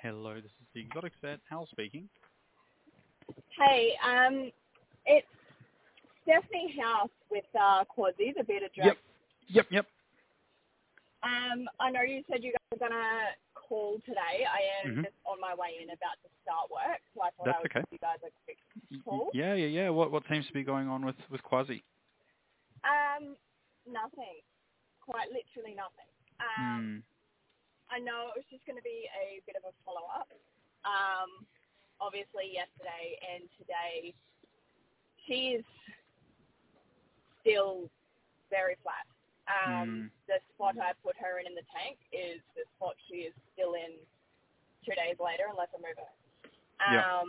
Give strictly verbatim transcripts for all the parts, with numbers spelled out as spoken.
Hello, this is the Exotic Vet. Hal speaking. Hey, um, it's Stephanie House with uh, Quadzy, the beta drug. Yep, yep, yep. Um, I know you said you guys were gonna call today. I am Mm-hmm. just on my way in, about to start work, so I thought That's I would okay. give you guys a quick Y- y- call. Yeah, yeah, yeah. What what seems to be going on with with Quasi? Um, nothing, quite literally nothing. Um, Hmm. I know it was just going to be a bit of a follow up. Um, obviously yesterday and today, she's still very flat. Um, Hmm. the spot I put her in in the tank is the spot she is still in two days later, unless I move her. Yep. Um,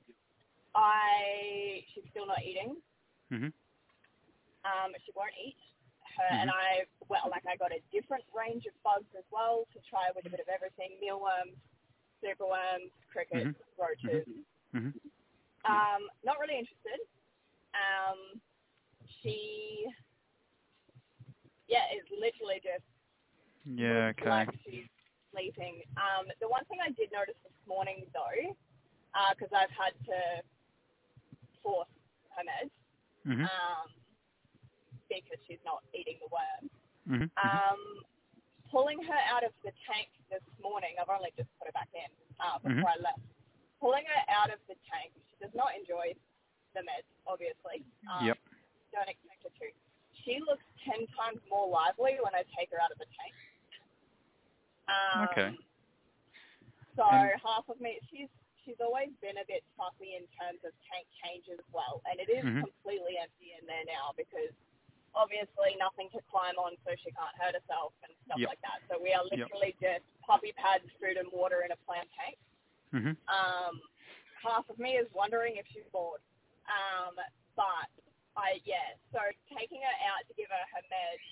I she's still not eating. Mhm. Um, she won't eat. Her and Mhm. I well, like I got a different range of bugs as well to try with a bit of everything: mealworms, superworms, crickets, Mhm. Mhm. roaches. Mhm. Um, not really interested. Um, she yeah is literally just Yeah. looks Okay. like she's sleeping. Um, the one thing I did notice this morning, though, because I've had to force her meds Mhm. um, because she's not eating the worm, Mhm. Mhm. um, pulling her out of the tank this morning, I've only just put her back in uh, Mhm. before I left, pulling her out of the tank, she does not enjoy the meds, obviously. Um, Yep. don't expect her to. She looks ten times more lively when I take her out of the tank. Okay. Um, So And half of me, she's she's always been a bit fussy in terms of tank changes as well, and it is mhm. completely empty in there now because obviously nothing to climb on, so she can't hurt herself and stuff Yep. like that. So we are Yep. literally just puppy pads, food, and water in a plant tank. Mhm. Um, half of me is wondering if she's bored, um, but I yeah. So taking her out to give her her meds.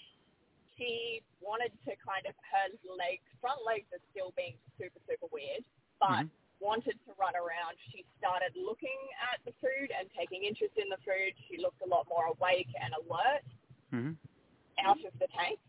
She wanted to kind of, her legs, front legs are still being super, super weird, but Mhm. wanted to run around. She started looking at the food and taking interest in the food. She looked a lot more awake and alert Mhm. out of the tank,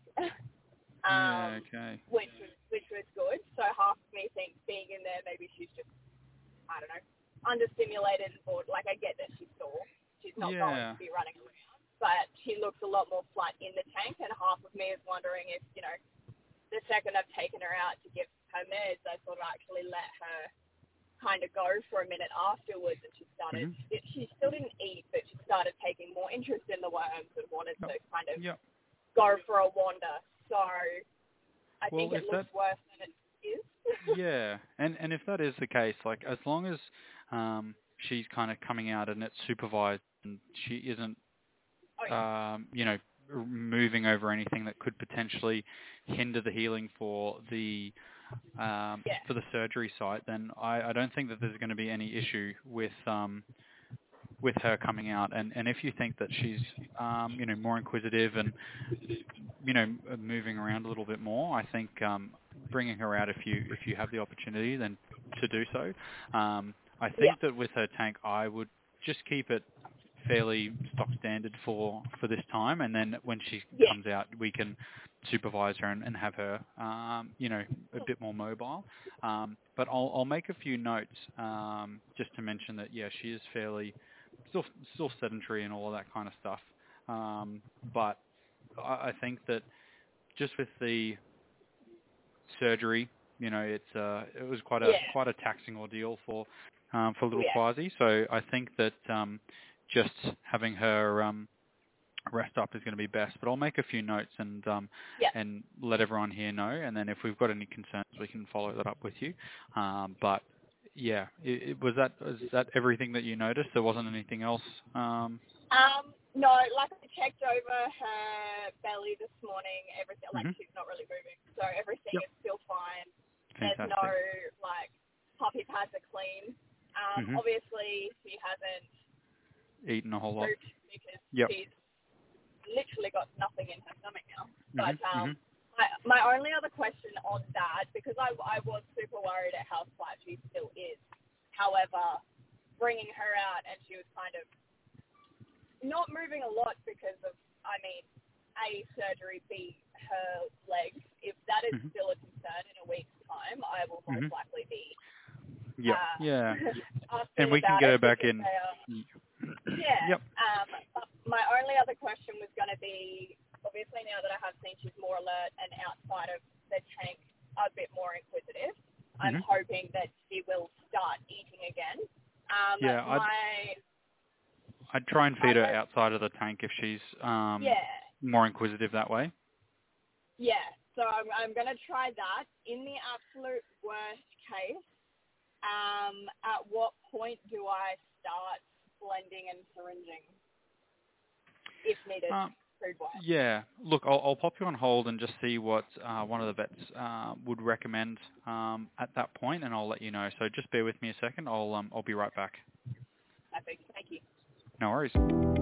Yeah. um, Okay. which was which was good. So half of me thinks being in there, maybe she's just, I don't know, understimulated and bored. Like I get that she's sore. She's not going to Yeah. be running around. But she looks a lot more flat in the tank, and half of me is wondering if, you know, the second I've taken her out to give her meds, I sort of actually let her kind of go for a minute afterwards, and she started, Mhm. it, she still didn't eat, but she started taking more interest in the worms and wanted Yep. to kind of Yep. go for a wander. So I Well, think it if that looks worse than it is. Yeah, and and if that is the case, like as long as um, she's kind of coming out and it's supervised and she isn't, Oh, yeah. um, you know, r- moving over anything that could potentially hinder the healing for the um, Yeah. for the surgery site, then I, I don't think that there's going to be any issue with um, with her coming out. And and if you think that she's um, you know more inquisitive and you know, uh, moving around a little bit more. I think um, bringing her out if you if you have the opportunity, then to do so. Um, I Yeah. think that with her tank, I would just keep it fairly stock standard for for this time, and then when she Yeah. comes out, we can supervise her and, and have her, um, you know, a bit more mobile. Um, but I'll I'll make a few notes um, just to mention that yeah, she is fairly still still sedentary and all of that kind of stuff. Um, but I I think that just with the surgery, you know, it's uh, it was quite a Yeah. quite a taxing ordeal for um, for Oh, little yeah. Quasi. So I think that um, just having her um, rest up is going to be best. But I'll make a few notes and um, Yeah. and let everyone here know. And then if we've got any concerns, we can follow that up with you. Um, but yeah, it, it, was that was that everything that you noticed? There wasn't anything else. Um, Um, no, like I checked over her belly this morning, everything, like hmm she's not really moving, so everything Yep. is still fine. There's no, Fantastic. like, puppy pads are clean. Um, hmm obviously she hasn't Eaten a whole lot. pooped because Yep. she's literally got nothing in her stomach now. hmm But, hmm um, my, my only other question on that, because I, I was super worried at how flat she still is. However, bringing her out and she was kind of not moving a lot because of, I mean, A, surgery, B, her legs. If that is hmm still a concern in a week's time, I will most hmm likely be Yep. uh, Yeah. asking And we can about get it her back because in. they are, yeah. Yep. Um, but my only other question was going to be, obviously now that I have seen she's more alert and outside of the tank a bit more inquisitive, I'm Mm-hmm. hoping that she will start eating again. Um, Yeah, I'd, my, I'd try and feed her other, outside of the tank if she's um, yeah, more inquisitive that way. yeah. So I'm, I'm going to try that. In the absolute worst case, um, at what point do I start blending and syringing if needed, Um, food-wise? yeah, look, I'll, I'll pop you on hold and just see what uh, one of the vets uh, would recommend um, at that point, and I'll let you know. So just bear with me a second. I'll um, I'll be right back. Perfect. Thank you. No worries.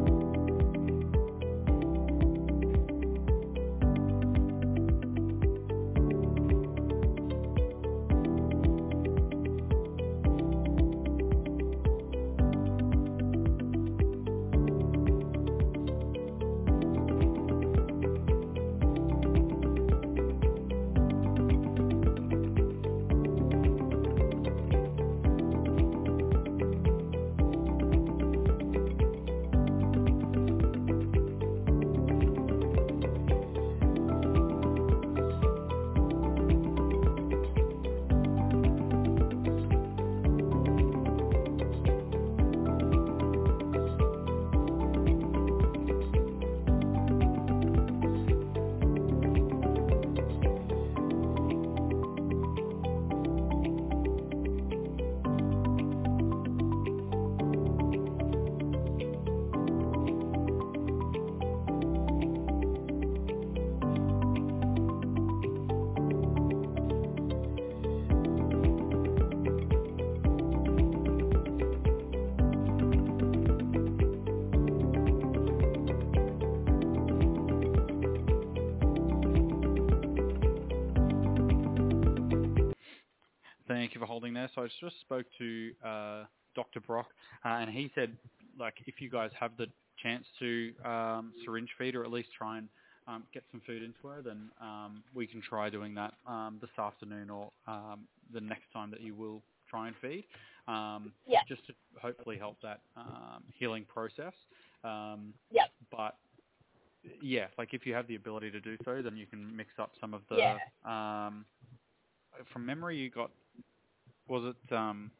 Thank you for holding there. So I just spoke to uh, Doctor Brock, uh, and he said, like, if you guys have the chance to um, syringe feed or at least try and um, get some food into her, then um, we can try doing that um, this afternoon or um, the next time that you will try and feed, um, Yeah. just to hopefully help that um, healing process. Um, Yep. but yeah, like if you have the ability to do so, then you can mix up some of the. Yeah. Um, from memory, you got. Was it um,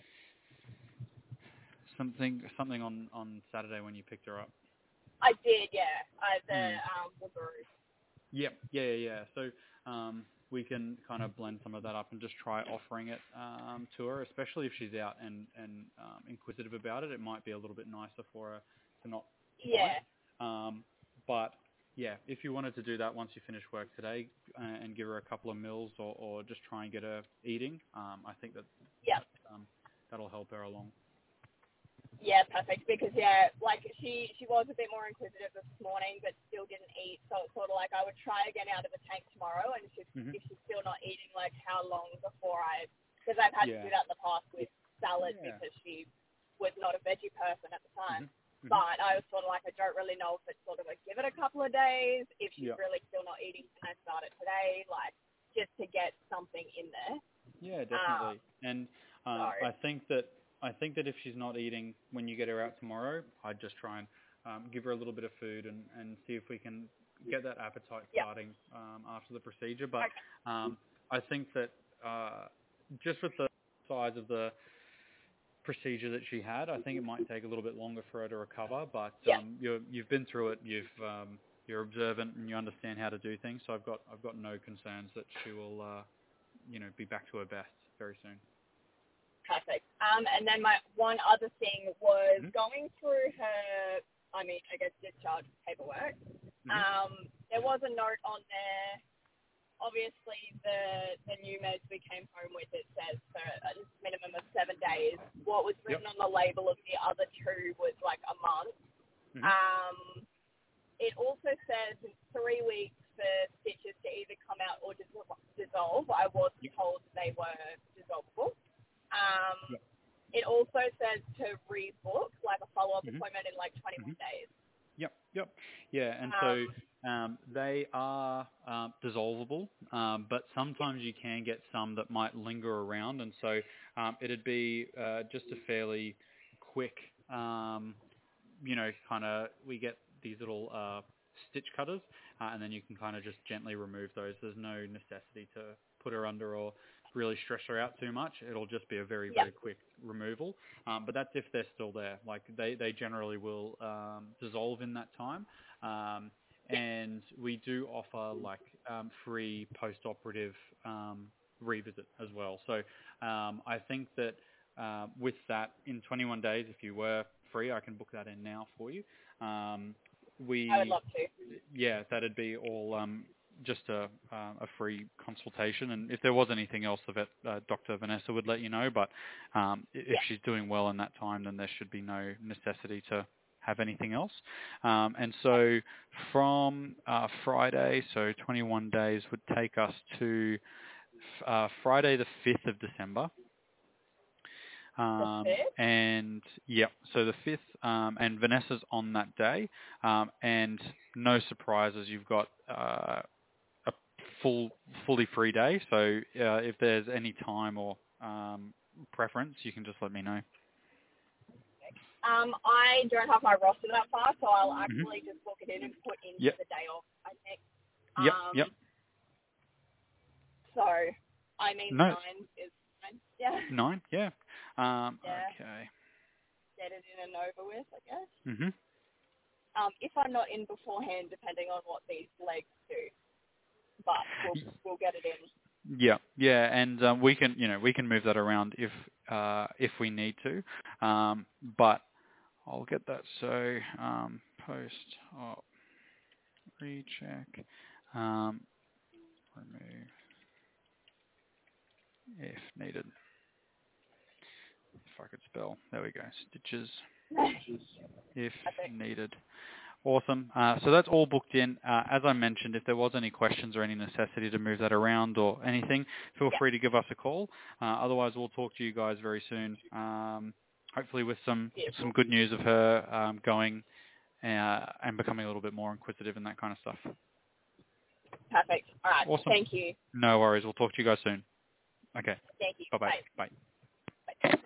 something something on, on Saturday when you picked her up? I did, yeah. I, the Mm. um, Woogaroo. Yep, yeah, yeah, yeah. So um, we can kind of blend some of that up and just try offering it um, to her, especially if she's out and, and um, inquisitive about it. It might be a little bit nicer for her to not Yeah. bite. Um, but yeah, if you wanted to do that once you finish work today uh, and give her a couple of meals or, or just try and get her eating, um, I think that, Yeah. that um, that'll help her along. Yeah, perfect. Because yeah, like she she was a bit more inquisitive this morning, but still didn't eat. So it's sort of like I would try again out of the tank tomorrow, and if she's, Mm-hmm. if she's still not eating, like how long before I? Because I've had Yeah. to do that in the past with salad Yeah. because she was not a veggie person at the time. Mm-hmm. Mm-hmm. But I was sort of like I don't really know if it's sort of like give it a couple of days. If she's Yeah. really still not eating, can I start it today? Like just to get something in there. Yeah, definitely. Um, and um, so I think that I think that if she's not eating when you get her out tomorrow, I'd just try and um, give her a little bit of food and, and see if we can get that appetite yeah. starting um, after the procedure. But Okay. um, I think that uh, just with the size of the procedure that she had, I think it might take a little bit longer for her to recover. But Yeah. um, you're, you've been through it. You've um, you're observant and you understand how to do things. So I've got I've got no concerns that she will uh, you know be back to her best very soon. Perfect. Um, and then my one other thing was Mm-hmm. going through her, I mean, I guess discharge paperwork. Mm-hmm. Um, there was a note on there. Obviously, the the new meds we came home with, it says for a minimum of seven days. What was written Yep. on the label of the other two was like a month. Mm-hmm. Um, it also says three weeks for stitches to either come out or dis- dissolve. I was Yep. told they were dissolvable. Um, Yep. it also says to rebook, like a follow-up Mm-hmm. appointment in like twenty-one Mm-hmm. days. Yep, yep. Yeah, and Um, so um, they are um, dissolvable, um, but sometimes you can get some that might linger around, and so um, it'd be uh, just a fairly quick, um, you know, kind of, we get these little uh, stitch cutters, uh, and then you can kind of just gently remove those. There's no necessity to put her under or really stress her out too much. It'll just be a very, yeah, very quick removal. Um, but that's if they're still there. Like they, they generally will um, dissolve in that time. Um, and we do offer like um, free post-operative um, revisit as well. So um, I think that uh, with that, in twenty-one days, if you were free, I can book that in now for you. Um, I would we love to. yeah, that'd be all um, just a, uh, a free consultation. And if there was anything else, the vet, uh, Doctor Vanessa would let you know. But um, i- if Yeah, she's doing well in that time, then there should be no necessity to have anything else. Um, and so from uh, Friday, so twenty-one days would take us to uh, Friday the fifth of December. the Um, fifth. and yep, so the fifth, um, and Vanessa's on that day, um, and no surprises, you've got uh, a full, fully free day. So uh, if there's any time or um, preference, you can just let me know. Um, I don't have my roster that far, so I'll hmm actually just book it in and put in Yep, the day off, I think. yep, Um, yep. so, I mean, No, nine is fine. Yeah. nine, yeah. Um, Yeah. okay. Get it in and over with, I guess. hmm Um, if I'm not in beforehand, depending on what these legs do. But we'll, we'll get it in. Yeah, yeah, and um, we can, you know, we can move that around if uh, if we need to, um, but I'll get that. So um, post op recheck, um, remove if needed. If I could spell, there we go. Stitches if Perfect. needed. Awesome. Uh, so that's all booked in. Uh, as I mentioned, if there was any questions or any necessity to move that around or anything, feel Yeah. free to give us a call. Uh, otherwise, we'll talk to you guys very soon. Um, hopefully, with some some Beautiful. good news of her um, going uh, and becoming a little bit more inquisitive and that kind of stuff. Perfect. All right. Awesome. Thank you. No worries. We'll talk to you guys soon. Okay. Thank you. Bye-bye. Bye. Bye.